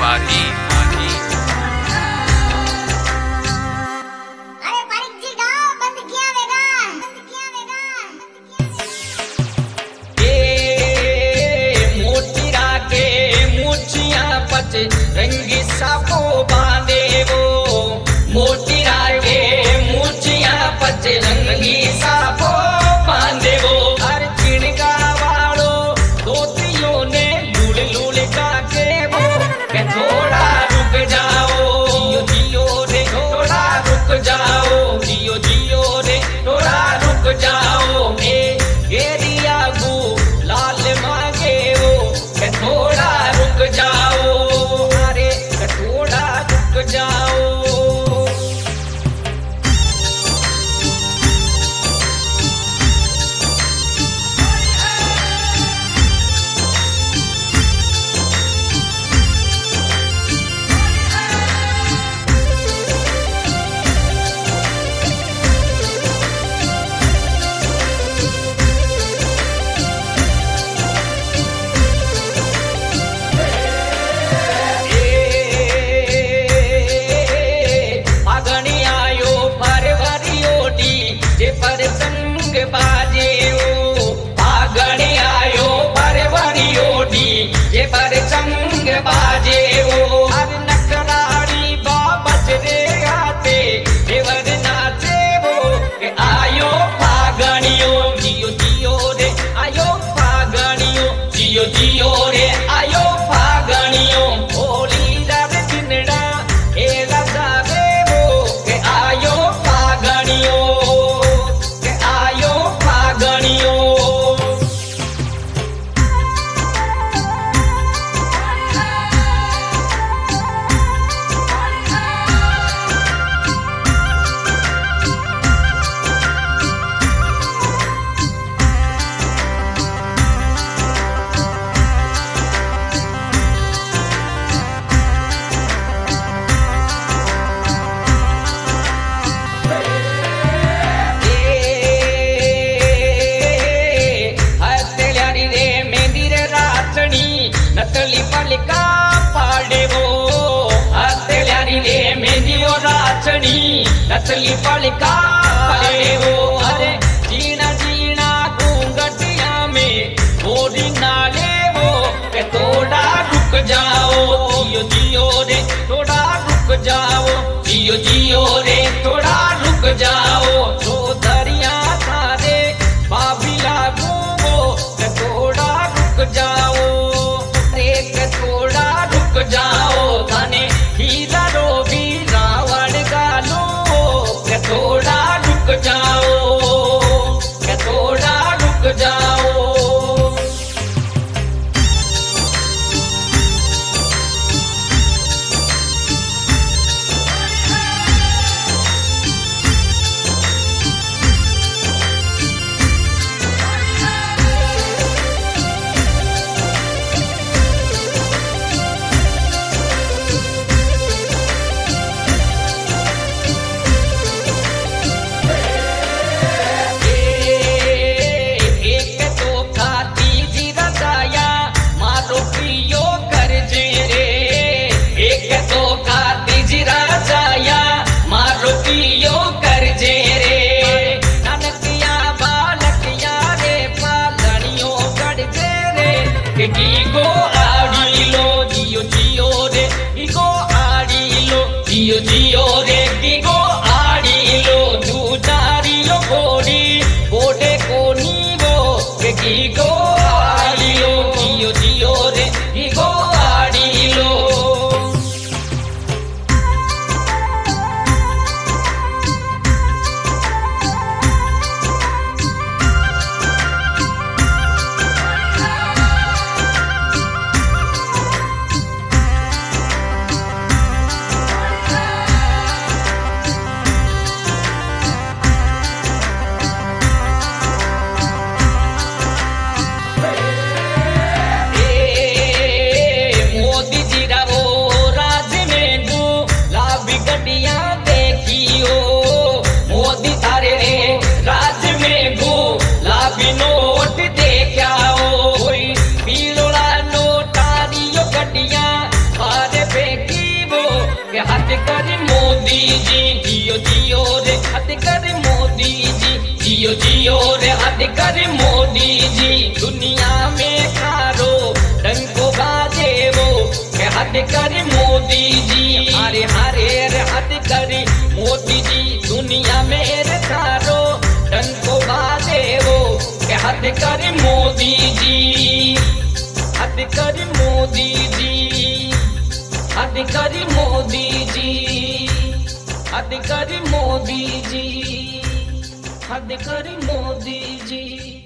माही अरे परिक जी गाओ बंद किया वेगा ए मोती राके मुछियां पच रंगी सापो बांधे वो मोती राके मुछियां पच रंगी सापो बांधे वो हर चिड़गा वालो धोतियों ने लूल लूल का के वो के थोड़ा रुक जाओ जियो जियो रे थोड़ा रुक जाओ जियो जियो रे थोड़ा रुक जाओ गेरिया गु लाल मांगे वो के थोड़ा रुक जाओ अरे के थोड़ा रुक जाओ पर संग बाजे ओ आगणे आयो परवरी ओडी ये पर संग बाजे ओ हर नकराड़ी बाबच रे आते देवर नाचे वो के आयो फागणियो जियो जियो रे आयो फागणियो जियो जियो रे आयो फागणियो होली रव दिनड़ा ए रजावे वो के आयो फागणियो नकली पलिका पाड़े वो हथेली रे मेहंदी वो राचनी नकली पलिका पाड़े वो अरे जीना जीना घूंघटिया में बोरी नाले वो के थोड़ा रुक जाओ जियो जियो रे थोड़ा रुक जाओ जियो जियो रे थोड़ा रुक जाओ तो दरिया सारे बाबी लागू वो के थोड़ा रुक जाओ थोड़ा रुक जाओ थाने हीरा रो भी रावण गालो के थोड़ा रुक जाओ के थोड़ा रुक जाओ के हद कर मोदी जी, जियो जियो रे हद कर मोदी जी, जियो जियो रे हद कर मोदी जी। दुनिया में खारो डंको बाजे वो के हद कर मोदी जी, हरे हरे रे हद कर मोदी जी। दुनिया में रे खारो डंको बाजे वो के हद कर मोदी जी, हद कर मोदी जी, हद कर मोदी जी, हद कर मोदी जी, हद कर मोदी जी।